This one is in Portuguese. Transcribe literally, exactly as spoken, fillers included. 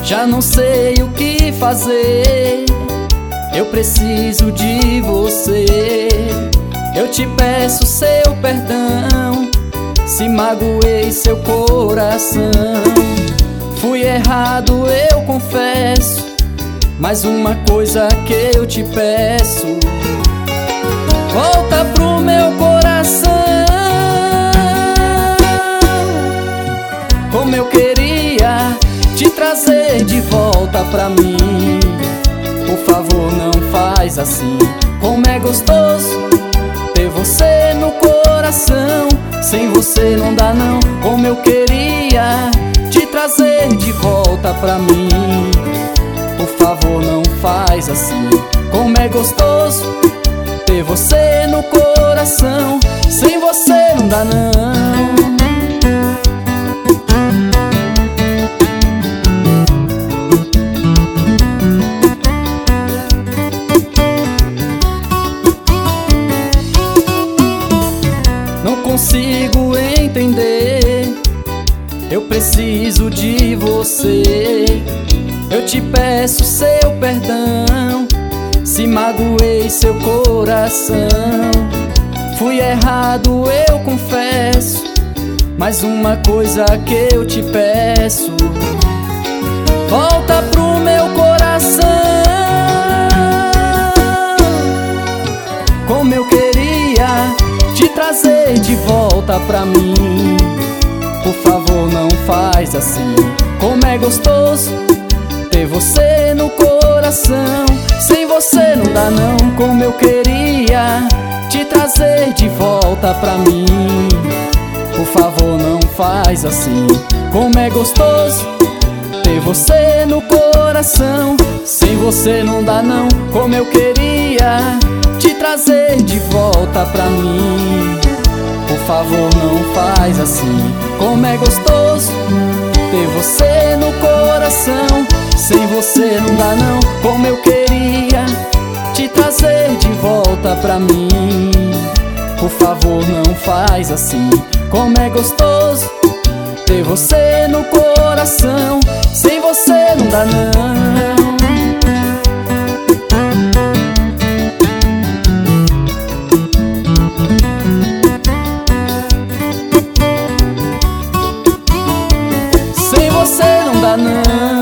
Já não sei o que fazer, eu preciso de você. Eu te peço seu perdão, se magoei seu coração. Fui errado, eu confesso, mas uma coisa que eu te peço: volta pro meu coração. Como eu queria te trazer de volta pra mim. Por favor, não faz assim. Como é gostoso ter você no coração. Sem você não dá não. Como eu queria te trazer de volta pra mim. Por favor, não faz assim. Como é gostoso ter você no coração. Sem você não dá não. Não consigo entender, eu preciso de você. Eu te peço seu perdão, se magoei seu coração. Fui errado, eu confesso, mas uma coisa que eu te peço: volta pro meu coração. Como eu queria te trazer de volta pra mim. Por favor, não faz assim. Como é gostoso ter você no coração. Sem você não dá não. Como eu queria te trazer de volta pra mim. Por favor, não faz assim. Como é gostoso ter você no coração. Sem você não dá não. Como eu queria te trazer de volta pra mim. Por favor, não faz assim. Como é gostoso ter você no coração. Sem você não dá não. Como eu queria te trazer de volta pra mim. Por favor, não faz assim. Como é gostoso ter você no coração. Sem você não dá não. Sem você não dá não.